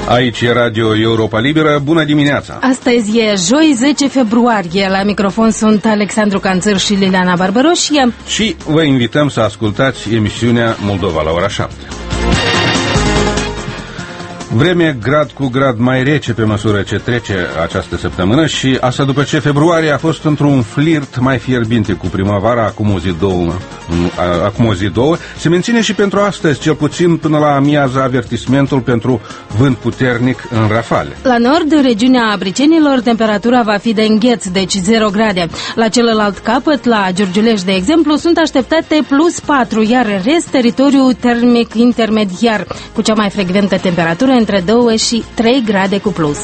Aici e Radio Europa Liberă. Bună dimineața! Astăzi e joi, 10 februarie. La microfon sunt Alexandru Canțăr și Liliana Barbaroșie. Și vă invităm să ascultați emisiunea Moldova la ora 7. Vreme grad cu grad mai rece pe măsură ce trece această săptămână și asta după ce februarie a fost într-un flirt mai fierbinte cu primăvara acum o zi, două. Se menține și pentru astăzi, cel puțin până la amiază, avertismentul pentru vânt puternic în rafale. La nord, în regiunea Bricenilor, temperatura va fi de îngheț, deci 0 grade. La celălalt capăt, la Giurgiulești, de exemplu, sunt așteptate plus 4, iar în rest, teritoriul termic intermediar, cu cea mai frecventă temperatură între 2 și 3 grade cu plus.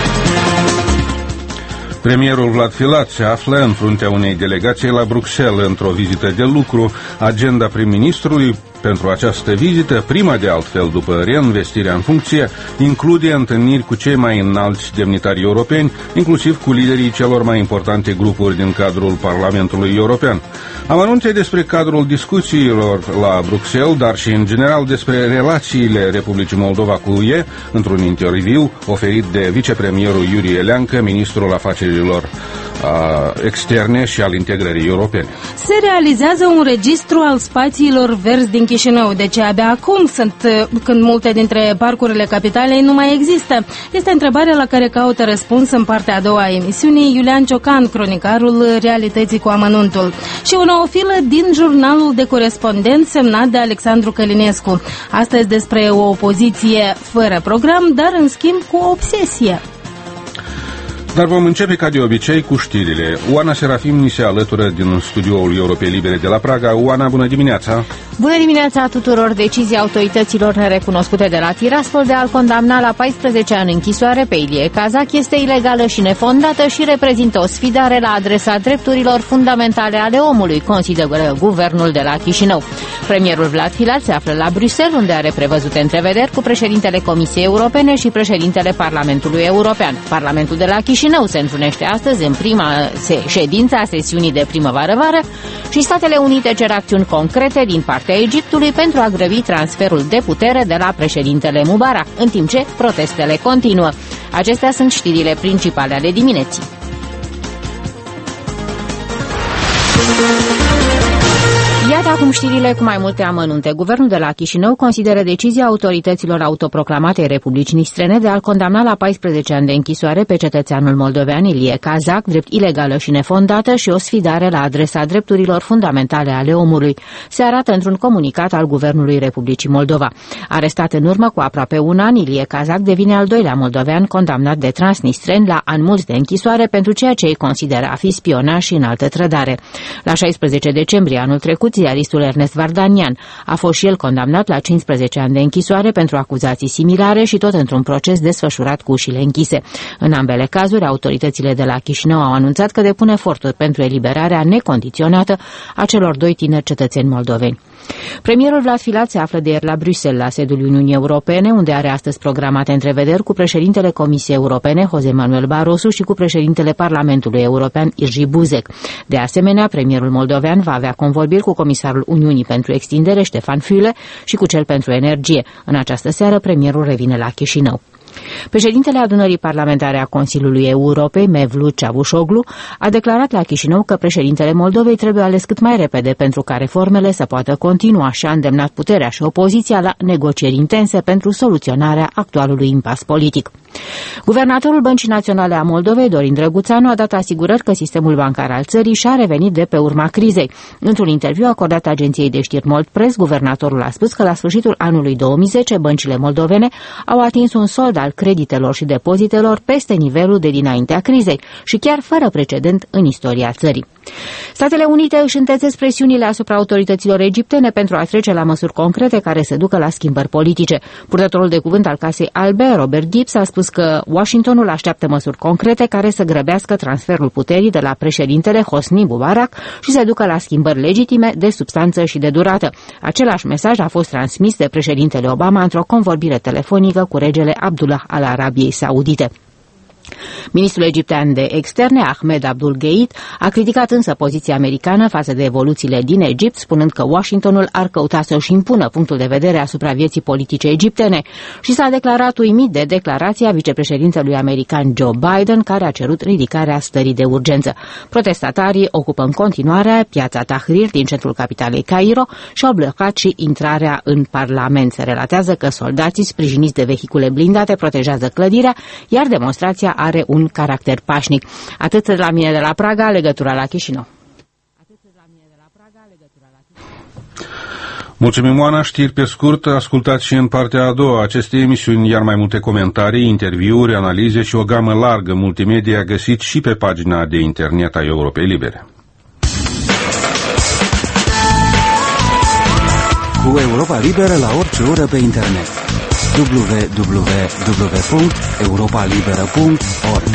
Premierul Vlad Filat se află în fruntea unei delegații la Bruxelles într-o vizită de lucru. Agenda prim-ministrului pentru această vizită, prima de altfel după reînvestirea în funcție, include întâlniri cu cei mai înalți demnitari europeni, inclusiv cu liderii celor mai importante grupuri din cadrul Parlamentului European. Amănunte despre cadrul discuțiilor la Bruxelles, dar și în general despre relațiile Republicii Moldova cu UE, într-un interviu oferit de vicepremierul Iurie Eleancă, ministrul afacerilor externe și al integrării europene. Se realizează un registru al spațiilor verzi din Chișinău, deci abia acum când multe dintre parcurile capitalei nu mai există. Este întrebarea la care caută răspuns în partea a doua a emisiunii Iulian Ciocan, cronicarul Realității cu amănuntul. Și o nouă filă din jurnalul de corespondent semnat de Alexandru Călinescu. Astăzi despre o opoziție fără program, dar în schimb cu obsesie. Dar vom începe ca de obicei cu știrile. Oana Serafim ni se alătură din studioul Europei Libere de la Praga. Oana, bună dimineața! Bună dimineața tuturor! Decizia autorităților nerecunoscute de la Tiraspol de a-l condamna la 14 ani închisoare pe Ilie Kazak este ilegală și nefondată și reprezintă o sfidare la adresa drepturilor fundamentale ale omului, consideră guvernul de la Chișinău. Premierul Vlad Filat se află la Bruxelles, unde are prevăzute întrevederi cu președintele Comisiei Europene și președintele Parlamentului European. Parlamentul de la Chișinău se întrunește astăzi în prima ședință a sesiunii de primăvară-vară și Statele Unite cer acțiuni concrete din partea Egiptului pentru a grăbi transferul de putere de la președintele Mubarak, în timp ce protestele continuă. Acestea sunt știrile principale ale dimineții. Iată acum știrile cu mai multe amănunte. Guvernul de la Chișinău consideră decizia autorităților autoproclamatei Republicii Nistrene de a-l condamna la 14 ani de închisoare pe cetățeanul moldovean Ilie Kazak, drept ilegală și nefondată și o sfidare la adresa drepturilor fundamentale ale omului. Se arată într-un comunicat al Guvernului Republicii Moldova. Arestat în urmă cu aproape un an, Ilie Kazak devine al doilea moldovean condamnat de transnistreni la ani mulți de închisoare pentru ceea ce îi consideră a fi spionaj și înaltă trădare. La 16 decembrie anul trecut, ziaristul Ernest Vardanian a fost și el condamnat la 15 ani de închisoare pentru acuzații similare și tot într-un proces desfășurat cu ușile închise. În ambele cazuri, autoritățile de la Chișinău au anunțat că depun eforturi pentru eliberarea necondiționată a celor doi tineri cetățeni moldoveni. Premierul Vlad Filat se află de ieri la Bruxelles, la sediul Uniunii Europene, unde are astăzi programate întrevederi cu președintele Comisiei Europene, José Manuel Barroso, și cu președintele Parlamentului European, Jerzy Buzek. De asemenea, premierul moldovean va avea convorbiri cu comisarul Uniunii pentru extindere, Ștefan Füle, și cu cel pentru energie. În această seară, premierul revine la Chișinău. Președintele Adunării Parlamentare a Consiliului Europei, Mevlut Cavusoglu, a declarat la Chișinău că președintele Moldovei trebuie ales cât mai repede pentru ca reformele să poată continua și a îndemnat puterea și opoziția la negocieri intense pentru soluționarea actualului impas politic. Guvernatorul Băncii Naționale a Moldovei, Dorin Drăguțanu, a dat asigurări că sistemul bancar al țării și-a revenit de pe urma crizei. Într-un interviu acordat agenției de știri Moldpress, guvernatorul a spus că la sfârșitul anului 2010 băncile moldovene au atins un sold al creditelor și depozitelor peste nivelul de dinaintea crizei și chiar fără precedent în istoria țării. Statele Unite își întețesc presiunile asupra autorităților egiptene pentru a trece la măsuri concrete care să ducă la schimbări politice. Purtătorul de cuvânt al Casei Albe, Robert Gibbs, a spus că Washingtonul așteaptă măsuri concrete care să grăbească transferul puterii de la președintele Hosni Mubarak și să ducă la schimbări legitime de substanță și de durată. Același mesaj a fost transmis de președintele Obama într-o convorbire telefonică cu regele Abdullah al Arabiei Saudite. Ministrul egiptean de externe, Ahmed Abdul Gheit, a criticat însă poziția americană față de evoluțiile din Egipt, spunând că Washingtonul ar căuta să-și impună punctul de vedere asupra vieții politice egiptene și s-a declarat uimit de declarația vicepreședintelui american Joe Biden, care a cerut ridicarea stării de urgență. Protestatarii ocupă în continuare piața Tahrir din centrul capitalei Cairo și au blocat și intrarea în Parlament. Se relatează că soldații sprijiniți de vehicule blindate protejează clădirea, iar demonstrația are un caracter pașnic. Atât la mine de la Praga, legătura la Chișinău. Mulțumim, Oana. Știri pe scurt, ascultați și în partea a doua acestei emisiuni, iar mai multe comentarii, interviuri, analize și o gamă largă multimedia găsiți și pe pagina de internet a Europei Libere. Cu Europa Liberă la orice oră pe internet. www.europalibera.org.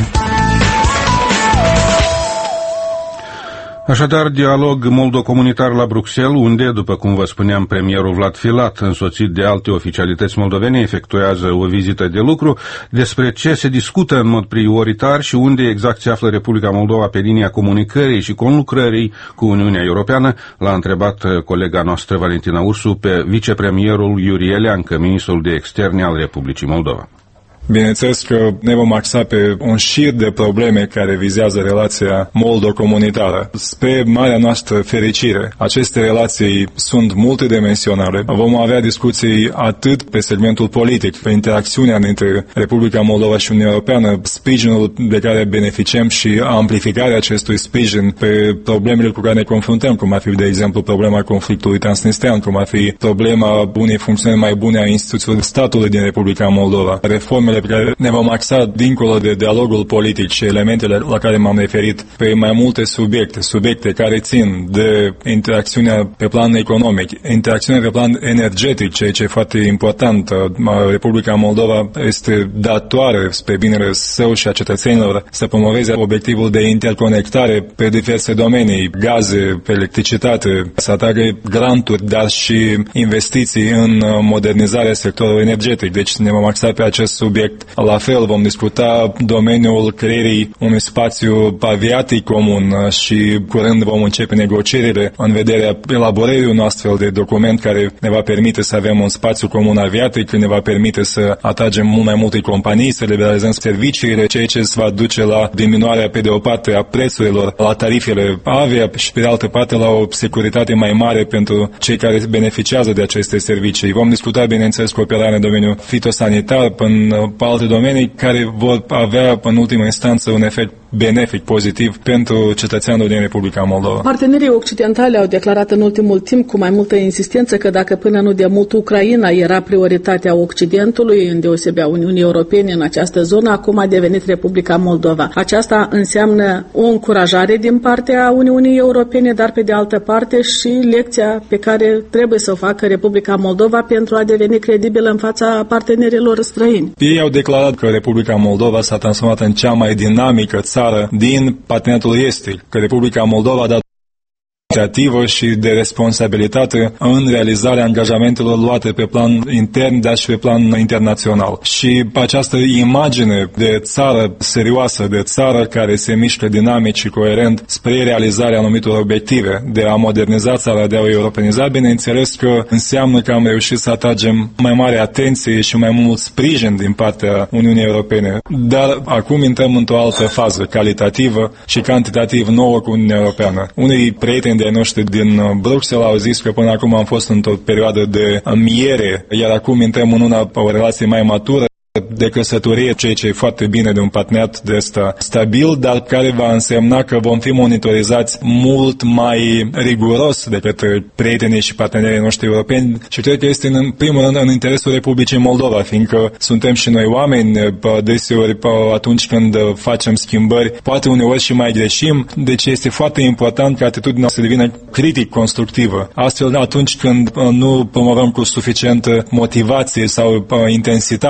Așadar, dialog moldo-comunitar la Bruxelles, unde, după cum vă spuneam, premierul Vlad Filat, însoțit de alte oficialități moldovene, efectuează o vizită de lucru. Despre ce se discută în mod prioritar și unde exact se află Republica Moldova pe linia comunicării și conlucrării cu Uniunea Europeană, l-a întrebat colega noastră Valentina Ursu pe vicepremierul Iurie Leancă, ministrul de externe al Republicii Moldova. Bineînțeles că ne vom axa pe un șir de probleme care vizează relația moldo-comunitară. Spre marea noastră fericire, aceste relații sunt multidimensionale. Vom avea discuții atât pe segmentul politic, pe interacțiunea dintre Republica Moldova și Uniunea Europeană, sprijinul de care beneficiem și amplificarea acestui sprijin pe problemele cu care ne confruntăm, cum ar fi, de exemplu, problema conflictului transnistrian, cum ar fi problema unei funcționări mai bune a instituțiilor statului din Republica Moldova, reformele pe care ne vom axa dincolo de dialogul politic și elementele la care m-am referit pe mai multe subiecte care țin de interacțiunea pe plan economic, interacțiunea pe plan energetic, ceea ce e foarte important. Republica Moldova este datoare spre binele său și a cetățenilor să promoveze obiectivul de interconectare pe diverse domenii, gaze, electricitate, să atragă granturi, dar și investiții în modernizarea sectorului energetic. Deci ne vom axa pe acest subiect. La fel vom discuta domeniul creierii unui spațiu aviatic comun și curând vom începe negocierile în vederea elaborării unui astfel de document care ne va permite să avem un spațiu comun aviatic, ne va permite să atragem mult mai multe companii, să liberalizăm serviciile, ceea ce se va duce la diminuarea pe de o parte a prețurilor la tarifele avia și pe de altă parte la o securitate mai mare pentru cei care beneficiază de aceste servicii. Vom discuta, bineînțeles, cooperarea în domeniul fitosanitar, în alte domenii care vor avea în ultimă instanță un efect benefic, pozitiv pentru cetățeanul din Republica Moldova. Partenerii occidentali au declarat în ultimul timp cu mai multă insistență că dacă până nu de mult Ucraina era prioritatea Occidentului, îndeosebea Uniunii Europene în această zonă, acum a devenit Republica Moldova. Aceasta înseamnă o încurajare din partea Uniunii Europene, dar pe de altă parte și lecția pe care trebuie să o facă Republica Moldova pentru a deveni credibilă în fața partenerilor străini. Ei au declarat că Republica Moldova s-a transformat în cea mai dinamică țară din parteneriatul estic, că Republica Moldova a dat inițiativă și de responsabilitate în realizarea angajamentelor luate pe plan intern, dar și pe plan internațional. Și această imagine de țară serioasă, de țară care se mișcă dinamic și coerent spre realizarea anumitor obiective, de a moderniza țara, de a o europeniza, bineînțeles că înseamnă că am reușit să atragem mai mare atenție și mai mult sprijin din partea Uniunii Europene. Dar acum intrăm într-o altă fază, calitativă și cantitativ nouă cu Uniunea Europeană. Unii prieteni de noștri din Bruxelles au zis că până acum am fost într-o perioadă de miere, iar acum intrăm în o relație mai matură de căsătorie, ceea ce e foarte bine de un parteneriat de ăsta stabil, dar care va însemna că vom fi monitorizați mult mai riguros de către prietenii și partenerii noștri europeni și cred că este în primul rând în interesul Republicii Moldova, fiindcă suntem și noi oameni, deseori atunci când facem schimbări, poate uneori și mai greșim, deci este foarte important ca atitudinea să devină critic constructivă. Astfel, atunci când nu promovăm cu suficientă motivație sau intensitate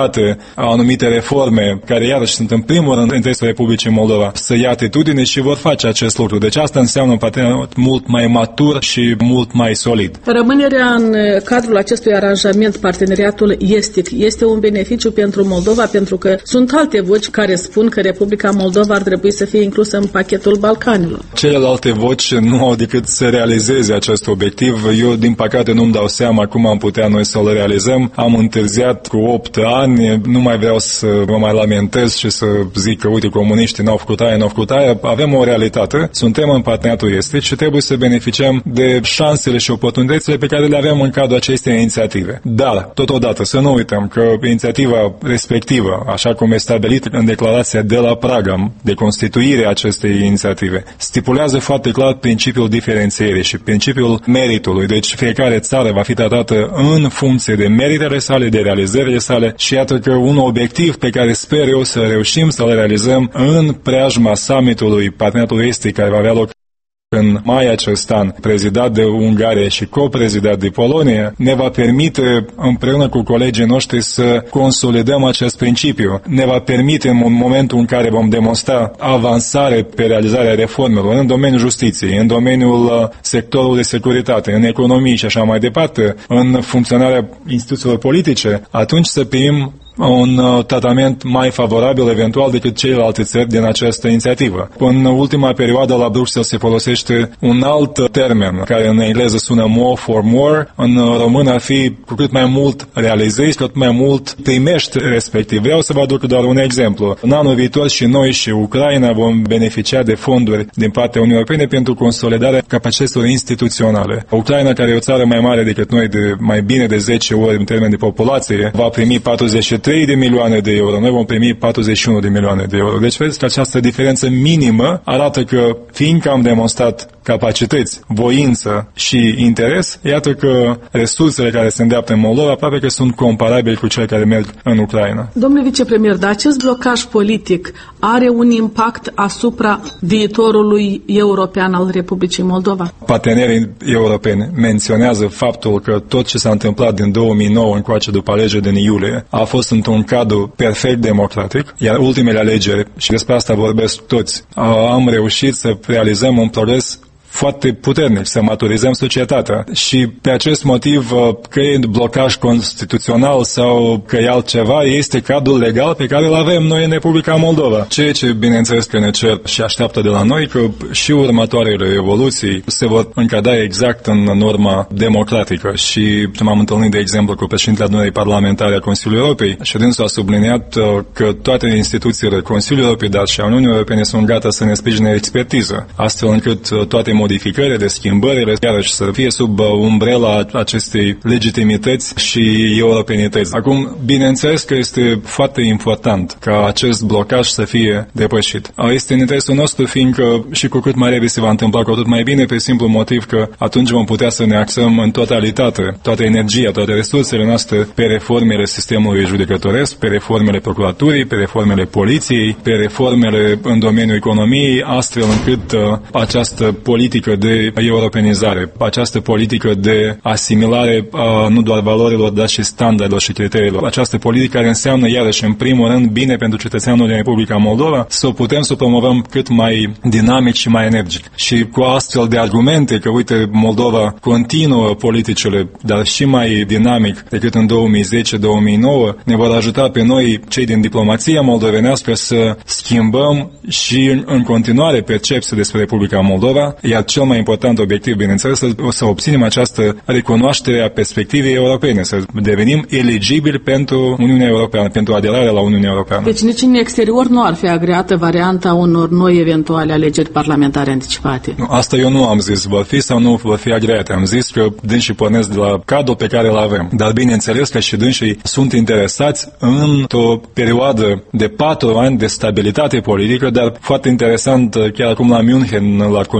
anumite reforme, care iarăși sunt în primul rând în interesul Republicii Moldova, să ia atitudine și vor face acest lucru. Deci asta înseamnă un parteneriat mult mai matur și mult mai solid. Rămânerea în cadrul acestui aranjament, parteneriatul estic, este un beneficiu pentru Moldova, pentru că sunt alte voci care spun că Republica Moldova ar trebui să fie inclusă în pachetul Balcanilor. Celelalte voci nu au decât să realizeze acest obiectiv. Eu, din păcate, nu-mi dau seama cum am putea noi să-l realizăm. Am întârziat cu 8 ani, nu mai vreau să mă mai lamentez și să zic că, uite, comuniștii n-au făcut aia. Avem o realitate, suntem în parteneriatul estic și trebuie să beneficiem de șansele și oportunitățile pe care le avem în cadrul acestei inițiative. Dar, totodată, să nu uităm că inițiativa respectivă, așa cum este stabilit în declarația de la Praga de constituire a acestei inițiative, stipulează foarte clar principiul diferențierii și principiul meritului. Deci fiecare țară va fi tratată în funcție de meritele sale, de realizările sale și iată că un obiectiv pe care sper eu să reușim să-l realizăm în preajma summitului Parteneriatului Estic care va avea loc în mai acest an, prezidat de Ungaria și coprezidat de Polonia, ne va permite împreună cu colegii noștri să consolidăm acest principiu. Ne va permite în momentul în care vom demonstra avansare pe realizarea reformelor în domeniul justiției, în domeniul sectorului de securitate, în economie și așa mai departe, în funcționarea instituțiilor politice, atunci să primim un tratament mai favorabil eventual decât celelalte țări din această inițiativă. În ultima perioadă la Bruxelles se folosește un alt termen care în engleză sună more for more, în român ar fi cu cât mai mult realizezi, cu cât mai mult primești respectiv. Vreau să vă aduc doar un exemplu. În anul viitor și noi și Ucraina vom beneficia de fonduri din partea Uniunii Europene pentru consolidarea capacităților instituționale. Ucraina, care e o țară mai mare decât noi de mai bine de 10 ori în termen de populație, va primi 43 de milioane de euro, noi vom primi 41 de milioane de euro. Deci vedeți că această diferență minimă arată că, fiindcă am demonstrat capacități, voință și interes, iată că resursele care se îndreaptă în Moldova aproape că sunt comparabile cu cele care merg în Ucraina. Domnule vicepremier, dar acest blocaj politic are un impact asupra viitorului european al Republicii Moldova? Partenerii europeni menționează faptul că tot ce s-a întâmplat din 2009 încoace după alegeri din iulie a fost într-un cadru perfect democratic, iar ultimele alegeri, și despre asta vorbesc toți, am reușit să realizăm un progres foarte puternic, să maturizăm societatea. Și pe acest motiv, că e blocaj constituțional sau că e altceva, este cadrul legal pe care îl avem noi în Republica Moldova. Ceea ce, bineînțeles, că ne cer și așteaptă de la noi, că și următoarele evoluții se vor încadra exact în norma democratică. Și m-am întâlnit, de exemplu, cu președintele adunării parlamentare a Consiliului Europei și dânsul a subliniat că toate instituțiile Consiliului Europei, dar și a Uniunii Europene sunt gata să ne sprijine expertiză, astfel încât toate modificările, de schimbările, iarăși să fie sub umbrela acestei legitimități și europenități. Acum, bineînțeles că este foarte important ca acest blocaj să fie depășit. Este în interesul nostru, fiindcă și cu cât mai repede se va întâmpla, cu atât mai bine, pe simplu motiv că atunci vom putea să ne axăm în totalitate, toată energia, toate resursele noastre pe reformele sistemului judecătoresc, pe reformele procuraturii, pe reformele poliției, pe reformele în domeniul economiei, astfel încât această politică de europenizare, această politică de asimilare nu doar valorilor, dar și standardelor și criteriilor. Această politică care înseamnă, iarăși, în primul rând, bine pentru cetățeanul din Republica Moldova, să o putem să o promovăm cât mai dinamic și mai energic. Și cu astfel de argumente că, uite, Moldova continuă politicile, dar și mai dinamic decât în 2010-2009, ne vor ajuta pe noi, cei din diplomația moldovenească, să schimbăm și în continuare percepția despre Republica Moldova, iar cel mai important obiectiv, bineînțeles, să obținem această recunoaștere a perspectivei europene, să devenim eligibili pentru Uniunea Europeană, pentru aderarea la Uniunea Europeană. Deci nici în exterior nu ar fi agreată varianta unor noi eventuale alegeri parlamentare anticipate? Nu, asta eu nu am zis, vor fi sau nu vor fi agreate. Am zis că dânsii pornesc de la cadrul pe care îl avem. Dar bineînțeles că și dânsii sunt interesați într-o perioadă de 4 ani de stabilitate politică, dar foarte interesant, chiar acum la München, la conferință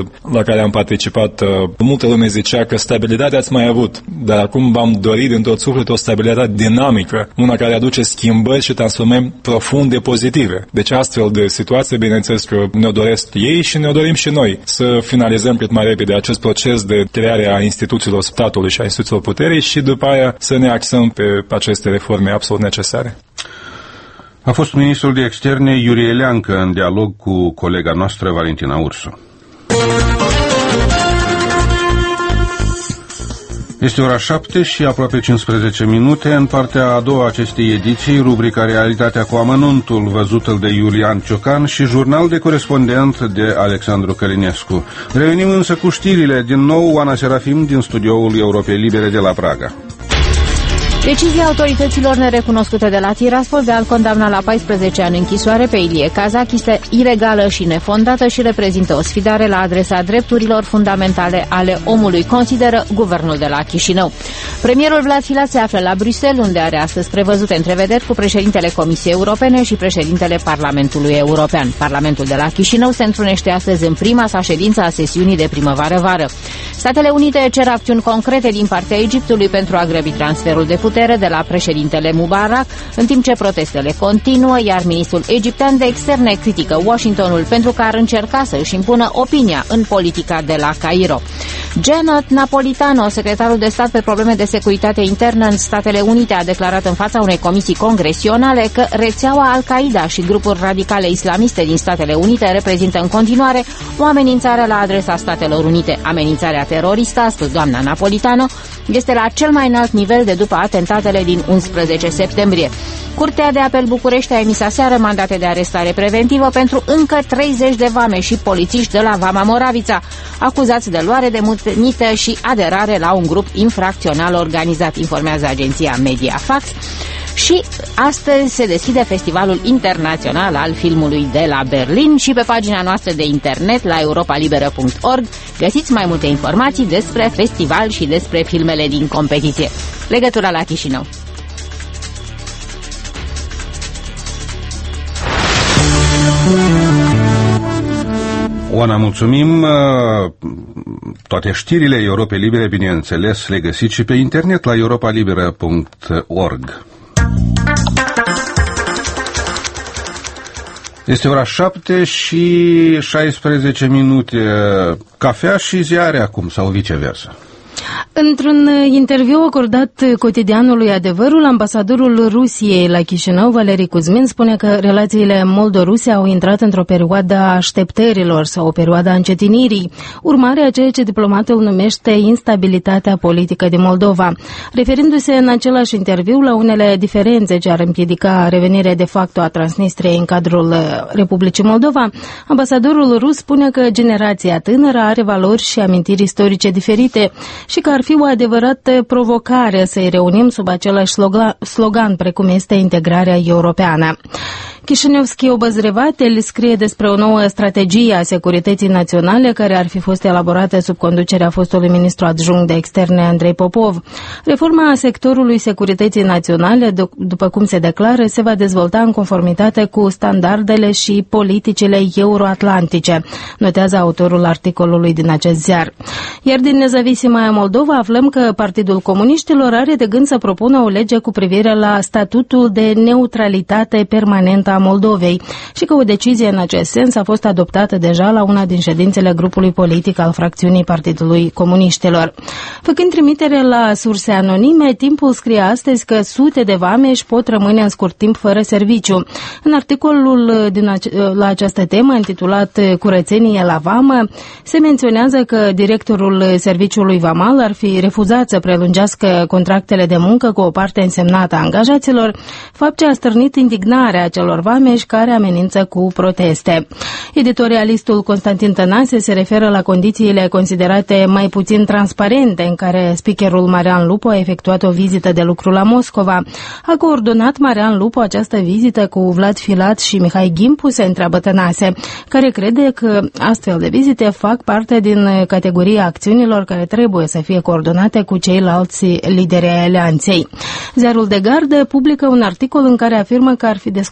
la care am participat, multă lume zicea că stabilitatea ați mai avut, dar acum v-am dorit din tot sufletul o stabilitate dinamică, una care aduce schimbări și transformări profunde pozitive. Deci astfel de situație, bineînțeles că ne-o doresc ei și ne-o dorim și noi, să finalizăm cât mai repede acest proces de creare a instituțiilor statului și a instituțiilor puterii și după aia să ne axăm pe aceste reforme absolut necesare. A fost ministrul de externe Iurie Leancă în dialog cu colega noastră Valentina Ursu. Este ora 7 și aproape 15 minute. În partea a doua acestei ediții, rubrica Realitatea cu amănuntul, văzută de Iulian Ciocan, și jurnal de corespondent de Alexandru Călinescu. Revenim însă cu știrile. Din nou, Ana Serafim din studioul Europei Libere de la Praga. Decizia autorităților nerecunoscute de la Tiraspol de a-l condamna la 14 ani închisoare pe Ilie Kazak este ilegală și nefondată și reprezintă o sfidare la adresa drepturilor fundamentale ale omului, consideră guvernul de la Chișinău. Premierul Vlad Filat se află la Bruxelles, unde are astăzi prevăzute întrevederi cu președintele Comisiei Europene și președintele Parlamentului European. Parlamentul de la Chișinău se întrunește astăzi în prima sa ședință a sesiunii de primăvară-vară. Statele Unite cer acțiuni concrete din partea Egiptului pentru a grăbi transferul de putere de la președintele Mubarak, în timp ce protestele continuă, iar ministrul egiptean de externe critică Washingtonul pentru că ar încerca să își impună opinia în politica de la Cairo. Janet Napolitano, secretarul de stat pe probleme de securitate internă în Statele Unite, a declarat în fața unei comisii congresionale că rețeaua Al-Qaeda și grupuri radicale islamiste din Statele Unite reprezintă în continuare o amenințare la adresa Statelor Unite. Amenințarea teroristă, a spus doamna Napolitano, este la cel mai înalt nivel de după atentatele din 11 septembrie. Curtea de apel București a emis aseară mandate de arestare preventivă pentru încă 30 de vame și polițiști de la Vama Moravița, acuzați de luare de mită și aderare la un grup infracțional organizat, informează agenția Mediafax. Și astăzi se deschide Festivalul Internațional al Filmului de la Berlin și pe pagina noastră de internet la europalibera.org găsiți mai multe informații despre festival și despre filmele din competiție. Legătura la Chișinău. Oana, mulțumim. Toate știrile Europei Libere, bineînțeles, le găsiți și pe internet la europalibera.org. Este ora 7 și 16 minute. Cafea și ziare acum, sau viceversa? Într-un interviu acordat cotidianului Adevărul, ambasadorul Rusiei la Chișinău, Valeri Kuzmin, spune că relațiile moldo-ruse au intrat într-o perioadă a așteptărilor sau o perioadă a încetinirii, urmare a ceea ce diplomatul numește instabilitatea politică din Moldova. Referindu-se în același interviu la unele diferențe ce ar împiedica revenirea de facto a Transnistriei în cadrul Republicii Moldova, ambasadorul rus spune că generația tânără are valori și amintiri istorice diferite și că ar fi o adevărată provocare să-i reunim sub același slogan precum este integrarea europeană. Chișinevski Obăzrevatel scrie despre o nouă strategie a securității naționale care ar fi fost elaborată sub conducerea fostului ministru adjunct de externe Andrei Popov. Reforma sectorului securității naționale, după cum se declară, se va dezvolta în conformitate cu standardele și politicile euroatlantice, notează autorul articolului din acest ziar. Iar din Nezavisima Moldova aflăm că Partidul Comuniștilor are de gând să propună o lege cu privire la statutul de neutralitate permanentă a Moldovei și că o decizie în acest sens a fost adoptată deja la una din ședințele grupului politic al fracțiunii Partidului Comuniștilor. Făcând trimitere la surse anonime, Timpul scrie astăzi că sute de vameși pot rămâne în scurt timp fără serviciu. În articolul la această temă, intitulat Curățenie la vamă, se menționează că directorul serviciului vamal ar fi refuzat să prelungească contractele de muncă cu o parte însemnată a angajaților, fapt ce a stârnit indignarea celor vameși care amenință cu proteste. Editorialistul Constantin Tănase se referă la condițiile considerate mai puțin transparente în care speakerul Marian Lupu a efectuat o vizită de lucru la Moscova. A coordonat Marian Lupu această vizită cu Vlad Filat și Mihai Gimpu, se întreabă Tănase, care crede că astfel de vizite fac parte din categoria acțiunilor care trebuie să fie coordonate cu ceilalți lideri ai alianței. Ziarul de Gardă publică un articol în care afirmă că ar fi descoperit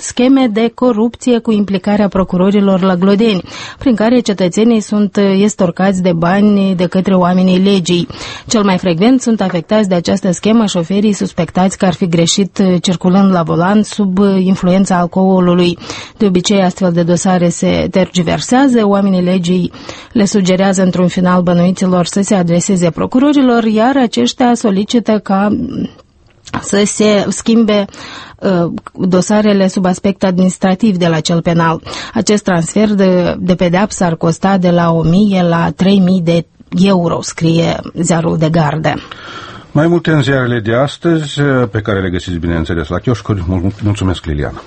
scheme de corupție cu implicarea procurorilor lăglodeni, prin care cetățenii sunt estorcați de bani de către oamenii legii. Cel mai frecvent sunt afectați de această schemă șoferii suspectați că ar fi greșit circulând la volan sub influența alcoolului. De obicei, astfel de dosare se tergiversează, oamenii legii le sugerează într-un final bănuiților să se adreseze procurorilor, iar aceștia solicită ca să se schimbe dosarele sub aspect administrativ de la cel penal. Acest transfer de pedeapsă ar costa de la 1.000 la 3.000 de euro, scrie ziarul de Gardă. Mai multe în ziarele de astăzi, pe care le găsiți, bineînțeles, la chioșcuri. Mulțumesc, Liliana.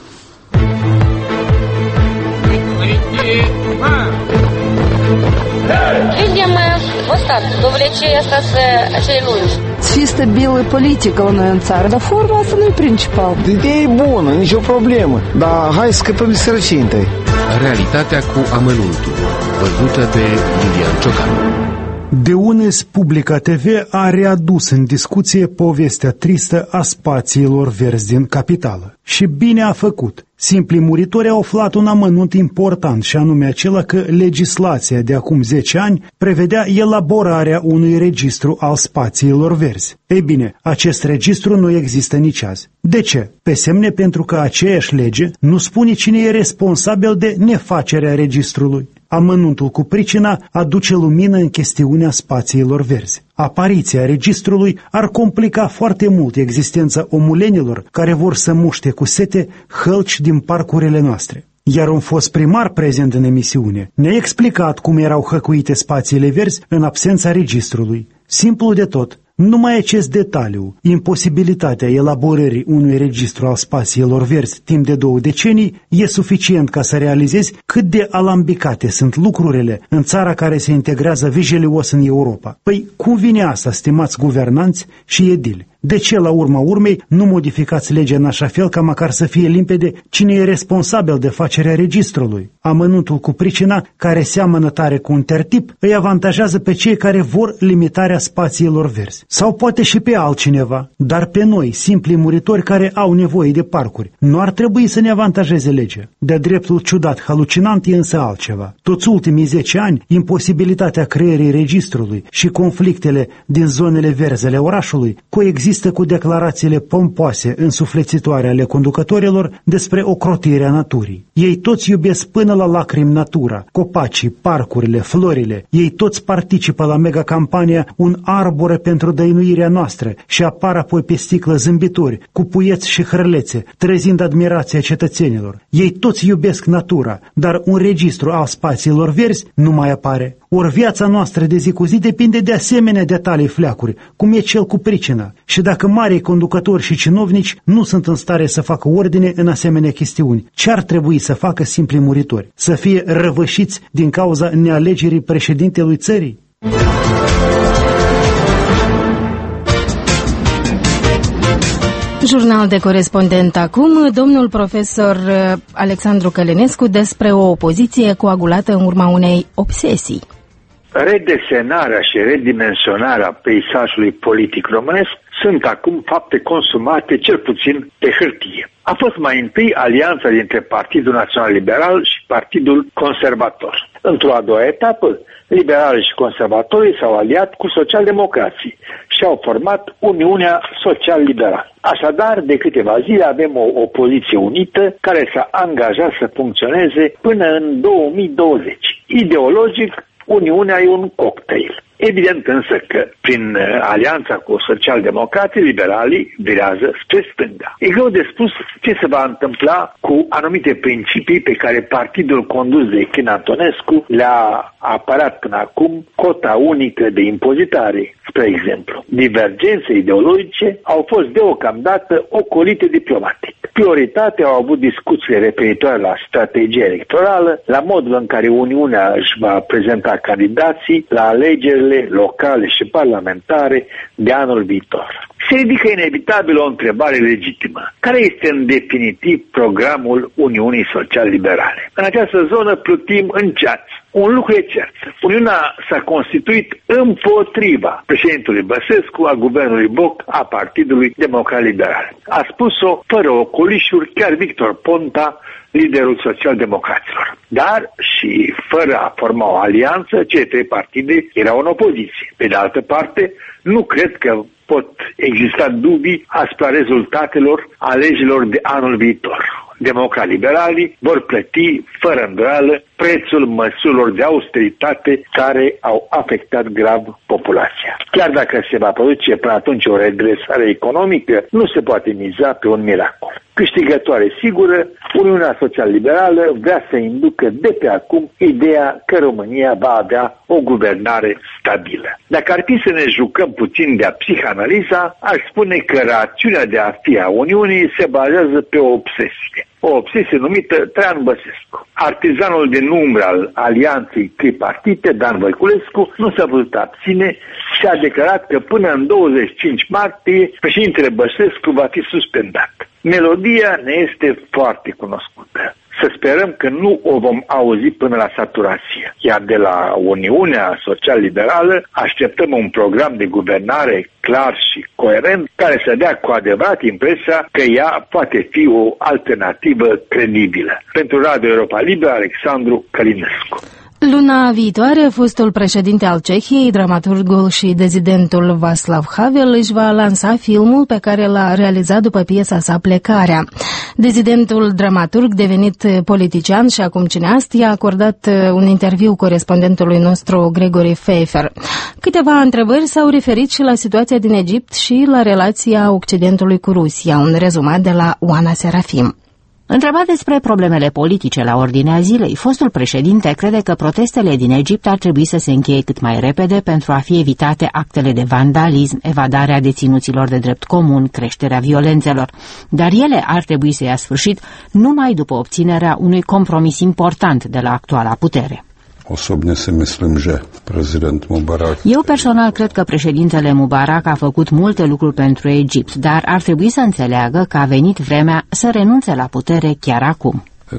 Людям вот так, до влечения остаться lungi. Чисто белая политика у нас în țară, dar forma asta nu e principal. Ideea e bună, nicio problemă, dar hai să scăpăm de sărăcie întâi. Realitatea cu amănuntul, văzută de Lilian Ciocanu. De Unes, Publica TV a readus în discuție povestea tristă a spațiilor verzi din capitală. Și bine a făcut. Simplii muritori au aflat un amănunt important, și anume acela că legislația de acum 10 ani prevedea elaborarea unui registru al spațiilor verzi. Ei bine, acest registru nu există nici azi. De ce? Pe semne pentru că aceeași lege nu spune cine e responsabil de nefacerea registrului. Amănuntul cu pricina aduce lumină în chestiunea spațiilor verzi. Apariția registrului ar complica foarte mult existența omulenilor care vor să muște cu sete hălci din parcurile noastre. Iar un fost primar prezent în emisiune ne-a explicat cum erau hăcuite spațiile verzi în absența registrului. Simplu de tot. Numai acest detaliu, imposibilitatea elaborării unui registru al spațiilor verzi timp de 2 decenii, e suficient ca să realizezi cât de alambicate sunt lucrurile în țara care se integrează vijelios în Europa. Păi, cum vine asta, stimați guvernanți și edili? De ce, la urma urmei, nu modificați legea în așa fel ca măcar să fie limpede cine e responsabil de facerea registrului? Amănuntul cu pricina, care seamănă tare cu un tertip, îi avantajează pe cei care vor limitarea spațiilor verzi. Sau poate și pe altcineva, dar pe noi, simpli muritori care au nevoie de parcuri, nu ar trebui să ne avantajeze legea. De-a dreptul ciudat, halucinant e însă altceva. Toți ultimii 10 ani, imposibilitatea creării registrului și conflictele din zonele verzi ale orașului coexistă cu declarațiile pompoase, însuflețitoare ale conducătorilor despre ocrotirea naturii. Ei toți iubesc până la lacrimi natura, copacii, parcurile, florile. Ei toți participă la megacampania Un arbore pentru dăinuirea noastră și apar apoi pe sticlă zâmbitori, cu puieți și hărlețe, trezind admirația cetățenilor. Ei toți iubesc natura, dar un registru al spațiilor verzi nu mai apare. Ori viața noastră de zi cu zi depinde de asemenea detalii fleacuri, cum e cel cu pricina. Și dacă marii conducători și cinovnici nu sunt în stare să facă ordine în asemenea chestiuni, ce ar trebui să facă simpli muritori? Să fie răvășiți din cauza nealegerii președintelui țării? Jurnal de corespondent acum, domnul profesor Alexandru Călinescu despre o opoziție coagulată în urma unei obsesii. Redesenarea și redimensionarea peisajului politic românesc sunt acum fapte consumate, cel puțin pe hârtie. A fost mai întâi alianța dintre Partidul Național Liberal și Partidul Conservator. Într-o a doua etapă, liberalii și conservatorii s-au aliat cu socialdemocrații și au format Uniunea Social-Liberală. Așadar, de câteva zile avem o opoziție unită care s-a angajat să funcționeze până în 2020. Ideologic, Uniunea e un cocktail. Evident însă că prin alianța cu socialdemocrații, liberalii virează spre stânga. E greu de spus ce se va întâmpla cu anumite principii pe care partidul condus de Chin Antonescu le-a apărat până acum, cota unică de impozitare, spre exemplu. Divergențe ideologice au fost deocamdată ocolite diplomatic. Prioritatea au avut discuțiile referitoare la strategia electorală, la modul în care Uniunea își va prezenta candidații la alegerile locale și parlamentare de anul viitor. Se ridică inevitabil o întrebare legitimă. Care este în definitiv programul Uniunii Social-Liberale? În această zonă plutim în ceață. Un lucru e cert. Uniunea s-a constituit împotriva președintelui Băsescu, a guvernului Boc, a Partidului Democrat Liberal. A spus-o fără ocolișuri chiar Victor Ponta, liderul social-democraților. Dar și fără a forma o alianță, cele trei partide erau în opoziție. Pe de altă parte, nu cred că pot exista dubii asupra rezultatelor alegerilor de anul viitor. Democrat-liberalii vor plăti fără îndoială prețul măsurilor de austeritate care au afectat grav populația. Chiar dacă se va produce până atunci o redresare economică, nu se poate miza pe un miracol. Câștigătoare sigură, Uniunea Social-Liberală vrea să inducă de pe acum ideea că România va avea o guvernare stabilă. Dacă ar fi să ne jucăm puțin de-a psihanaliza, aș spune că rațiunea de a fi a Uniunii se bazează pe o obsesie. O obsesie numită Traian Băsescu. Artizanul din umbră al alianței tripartite, Dan Voiculescu, nu s-a putut abține și a declarat că până în 25 martie președintele Băsescu va fi suspendat. Melodia ne este foarte cunoscută. Să sperăm că nu o vom auzi până la saturație. Iar de la Uniunea Social-Liberală așteptăm un program de guvernare clar și coerent care să dea cu adevărat impresia că ea poate fi o alternativă credibilă. Pentru Radio Europa Liberă, Alexandru Călinescu. Luna viitoare, fostul președinte al Cehiei, dramaturgul și dezidentul Václav Havel își va lansa filmul pe care l-a realizat după piesa sa Plecarea. Dezidentul dramaturg, devenit politician și acum cineast, i-a acordat un interviu corespondentului nostru Gregory Pfeiffer. Câteva întrebări s-au referit și la situația din Egipt și la relația Occidentului cu Rusia. Un rezumat de la Oana Serafim. Întrebat despre problemele politice la ordinea zilei, fostul președinte crede că protestele din Egipt ar trebui să se încheie cât mai repede pentru a fi evitate actele de vandalism, evadarea deținuților de drept comun, creșterea violențelor, dar ele ar trebui să ia sfârșit numai după obținerea unui compromis important de la actuala putere. Eu personal cred că președintele Mubarak a făcut multe lucruri pentru Egipt, dar ar trebui să înțeleagă că a venit vremea să renunțe la putere chiar acum.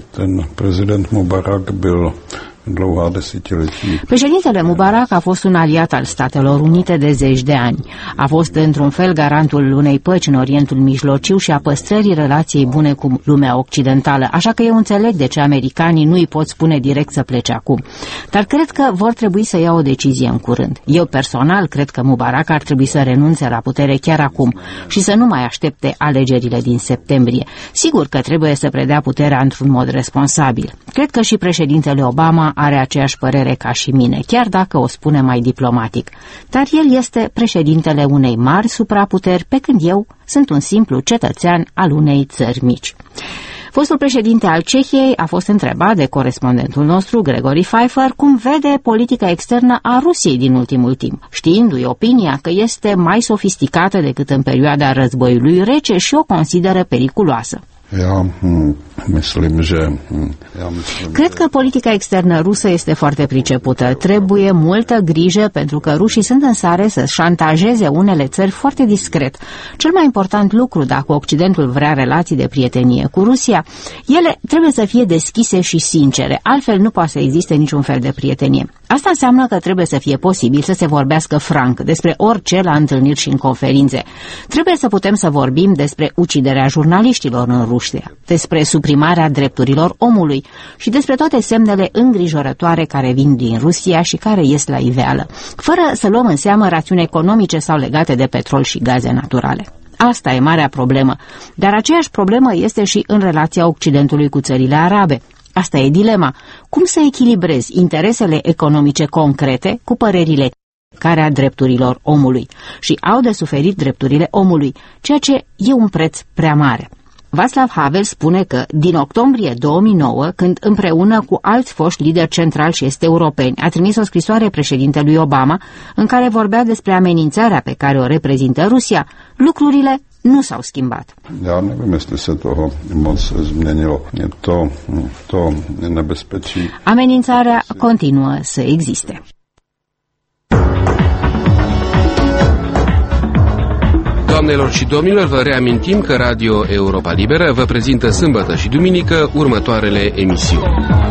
Președintele Mubarak a fost un aliat al Statelor Unite de zeci de ani. A fost într-un fel garantul unei păci în Orientul Mijlociu și a păstrării relației bune cu lumea occidentală, așa că eu înțeleg de ce americanii nu îi pot spune direct să plece acum. Dar cred că vor trebui să ia o decizie în curând. Eu personal cred că Mubarak ar trebui să renunțe la putere chiar acum și să nu mai aștepte alegerile din septembrie. Sigur că trebuie să predea puterea într-un mod responsabil. Cred că și președintele Obama are aceeași părere ca și mine, chiar dacă o spune mai diplomatic. Dar el este președintele unei mari supraputeri, pe când eu sunt un simplu cetățean al unei țări mici. Fostul președinte al Cehiei a fost întrebat de corespondentul nostru, Gregory Pfeiffer, cum vede politica externă a Rusiei din ultimul timp, știindu-i opinia că este mai sofisticată decât în perioada războiului rece și o consideră periculoasă. Cred că politica externă rusă este foarte pricepută. Trebuie multă grijă pentru că rușii sunt în stare să șantajeze unele țări foarte discret. Cel mai important lucru, dacă Occidentul vrea relații de prietenie cu Rusia, ele trebuie să fie deschise și sincere, altfel nu poate să existe niciun fel de prietenie. Asta înseamnă că trebuie să fie posibil să se vorbească franc despre orice la întâlniri și în conferințe. Trebuie să putem să vorbim despre uciderea jurnaliștilor în Rusia, despre suprimarea drepturilor omului și despre toate semnele îngrijorătoare care vin din Rusia și care ies la iveală, fără să luăm în seamă rațiuni economice sau legate de petrol și gaze naturale. Asta e marea problemă, dar aceeași problemă este și în relația Occidentului cu țările arabe. Asta e dilema. Cum să echilibrezi interesele economice concrete cu părerile care a drepturilor omului și au de suferit drepturile omului, ceea ce e un preț prea mare. Václav Havel spune că din octombrie 2009, când împreună cu alți foști lideri centrali și est-europeni a trimis o scrisoare președintelui Obama în care vorbea despre amenințarea pe care o reprezintă Rusia, lucrurile nu s-au schimbat. Ja neviem, jestli se toho moc zmenilo. To nebezpečí. Amenințarea continuă să existe. Doamnelor și domnilor, vă reamintim că Radio Europa Liberă vă prezintă sâmbătă și duminică următoarele emisiuni.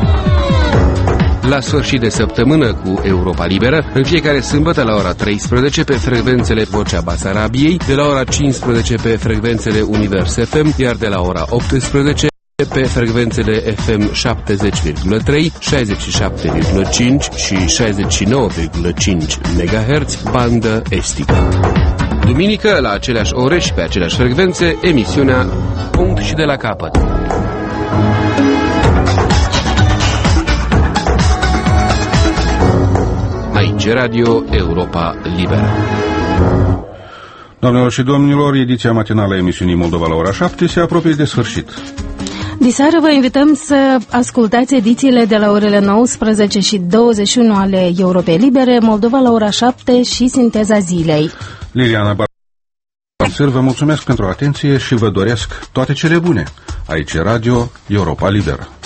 La sfârșit de săptămână cu Europa Liberă, în fiecare sâmbătă la ora 13 pe frecvențele Vocea Basarabiei, de la ora 15 pe frecvențele Univers FM, iar de la ora 18 pe frecvențele FM 70,3, 67,5 și 69,5 MHz, bandă estică. Duminică, la aceleași ore și pe aceleași frecvențe, emisiunea Punct și de la capăt. Aici Radio Europa Liberă. Doamnelor și domnilor, ediția matinală a emisiunii Moldova la ora 7 se apropie de sfârșit. Diseară vă invităm să ascultați edițiile de la orele 19 și 21 ale Europei Libere, Moldova la ora 7 și Sinteza Zilei. Liliana Barcel, vă mulțumesc pentru atenție și vă doresc toate cele bune. Aici Radio Europa Liberă.